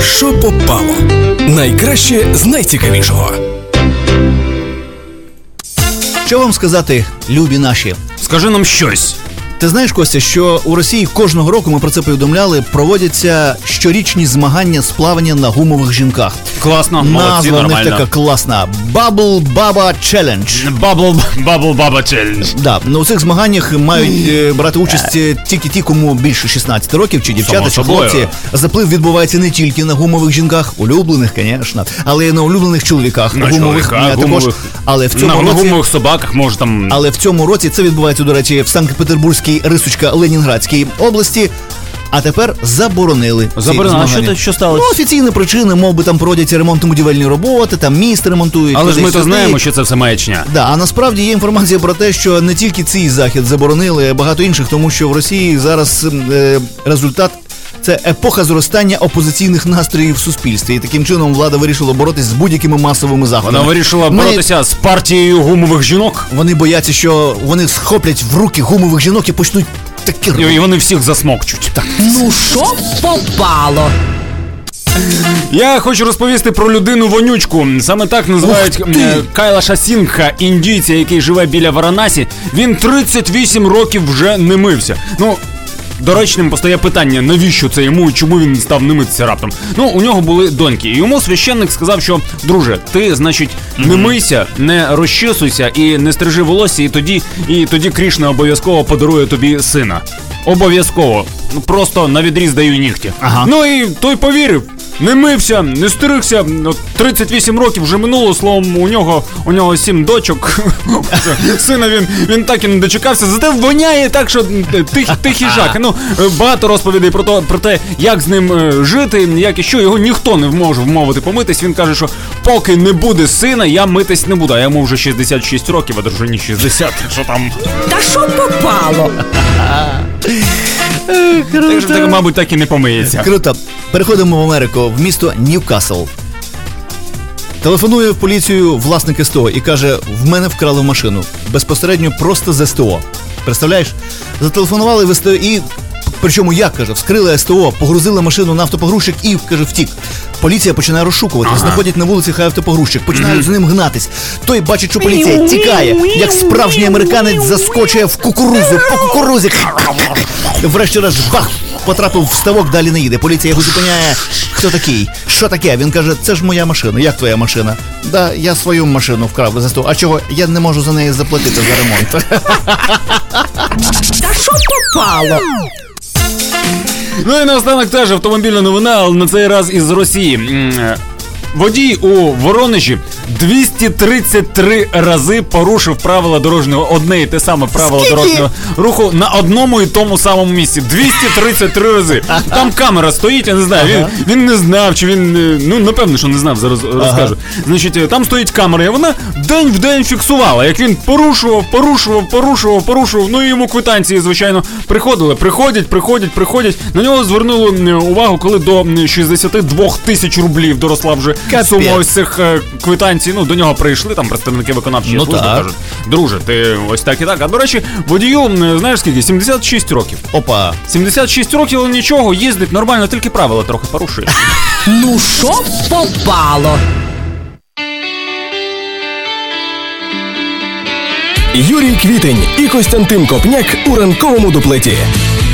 Що попало? Найкраще з найцікавішого. Що вам сказати, любі наші? Скажи нам щось. Ти знаєш, Костя, що у Росії кожного року, ми про це повідомляли, проводяться щорічні змагання з плавання на гумових жінках. Класно, молодці, назва в них нормально. така класна. Bubble Baba Challenge. Bubble Baba Challenge. Да, у цих змаганнях мають брати участь тільки ті, кому більше 16 років, чи дівчата, чи хлопці. Заплив відбувається не тільки на гумових жінках, улюблених, звісно, але й на улюблених чоловіках. На гумових, також. Але в цьому на гумових собаках, може там... Але в цьому році це відбувається, до речі, в Санкт-Петербурзькій, Рисочка, Ленінградській області. А тепер заборонили. Заборонили. А що сталося? Офіційні причини, мов би там проводяться ремонтно-будівельні роботи, там міст ремонтують. Але ж ми то знаємо, що це все маячня. Да, а насправді є інформація про те, що не тільки цей захід заборонили, а багато інших, тому що в Росії зараз результат – це епоха зростання опозиційних настроїв в суспільстві. І таким чином влада вирішила боротися з будь-якими масовими заходами. Вона вирішила боротися з партією гумових жінок? Вони бояться, що вони схоплять в руки гумових жінок і почнуть такі робити. І вони всіх засмокчуть. Так. Ну що попало? Я хочу розповісти про людину-вонючку. Саме так називають Кайлаша Сінгха, індійця, який живе біля Варанасі. Він 38 років вже не мився. Доречним постає питання, навіщо це йому і чому він став не митися раптом. У нього були доньки. І йому священник сказав, що, друже, ти, значить, не мийся, не розчесуйся і не стрижи волосся, і тоді Крішна обов'язково подарує тобі сина. Обов'язково. Просто на відріз даю нігті. Ага. І той повірив. Не мився, не стригся, 38 років вже минуло, словом, у нього 7 дочок. Сина він так і не дочекався, зате воняє так, що тихий жах. Багато розповідей про те, як з ним жити, як і що, його ніхто не може вмовити помитись. Він каже, що поки не буде сина, я митись не буду. А йому вже 66 років, а дружині 60. Що там? Та що попало? Так, мабуть, так і не помиється. Круто. Переходимо в Америку, в місто Ньюкасл. Телефонує в поліцію власник СТО і каже, в мене вкрали машину. Безпосередньо просто з СТО. Представляєш? Зателефонували в СТО і, причому як, каже, вскрили СТО, погрузили машину на автопогрузчик і, каже, втік. Поліція починає розшукувати, знаходять на вулиці хай автопогрузчик, починають з ним гнатись. Той бачить, що поліція тікає, як справжній американець заскочує в кукурузу, по кукурузі. Врешті-решт, бах, потрапив в ставок, далі не їде. Поліція його зупиняє. Хто такий? Що таке? Він каже, це ж моя машина. Як твоя машина? Да, я свою машину вкрав за СТО. А чого? Я не можу за неї заплатити за ремонт. Та що попало? І наостанок теж автомобільна новина, але на цей раз із Росії. Водій у Воронежі 233 рази порушив правила дорожнього, одне і те саме правило дорожнього руху на одному і тому самому місці. 233 рази. Там камера стоїть, я не знаю, він не знав, чи він, напевно, що не знав, зараз розкажу. Значить, там стоїть камера, і вона день в день фіксувала, як він порушував, і йому квитанції, звичайно, приходять. На нього звернули увагу, коли до 62 тисяч рублів доросла вже сума ось цих квитанцій. До нього прийшли там представники виконавчої служби, кажуть, друже, ти ось так і так. А до речі, водію, знаєш скільки? 76 років. Опа. 76 років, але нічого, їздить нормально, тільки правила трохи порушує. Ну що попало? Юрій Квітень і Костянтин Копняк у ранковому дуплеті.